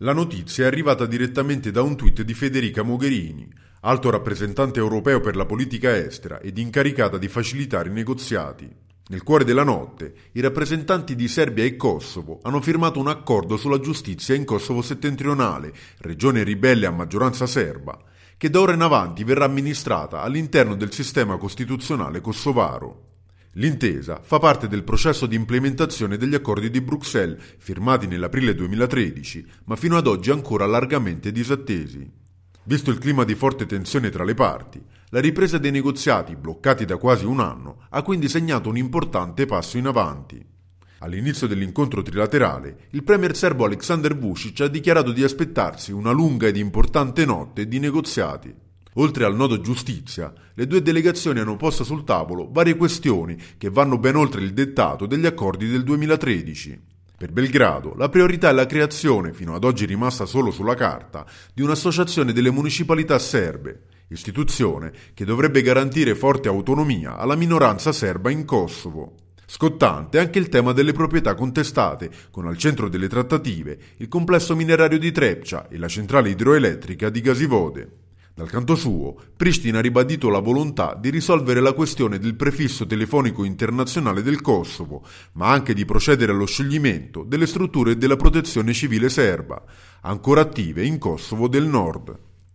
La notizia è arrivata direttamente da un tweet di Federica Mogherini, alto rappresentante europeo per la politica estera ed incaricata di facilitare i negoziati. Nel cuore della notte, i rappresentanti di Serbia e Kosovo hanno firmato un accordo sulla giustizia in Kosovo settentrionale, regione ribelle a maggioranza serba, che da ora in avanti verrà amministrata all'interno del sistema costituzionale kosovaro. L'intesa fa parte del processo di implementazione degli accordi di Bruxelles, firmati nell'aprile 2013, ma fino ad oggi ancora largamente disattesi. Visto il clima di forte tensione tra le parti, la ripresa dei negoziati, bloccati da quasi un anno, ha quindi segnato un importante passo in avanti. All'inizio dell'incontro trilaterale, il premier serbo Aleksandar Vučić ha dichiarato di aspettarsi una lunga ed importante notte di negoziati. Oltre al nodo giustizia, le due delegazioni hanno posto sul tavolo varie questioni che vanno ben oltre il dettato degli accordi del 2013. Per Belgrado, la priorità è la creazione, fino ad oggi rimasta solo sulla carta, di un'associazione delle municipalità serbe, istituzione che dovrebbe garantire forte autonomia alla minoranza serba in Kosovo. Scottante è anche il tema delle proprietà contestate, con al centro delle trattative il complesso minerario di Trepča e la centrale idroelettrica di Gazivode. Dal canto suo, Pristina ha ribadito la volontà di risolvere la questione del prefisso telefonico internazionale del Kosovo, ma anche di procedere allo scioglimento delle strutture della protezione civile serba, ancora attive in Kosovo del Nord.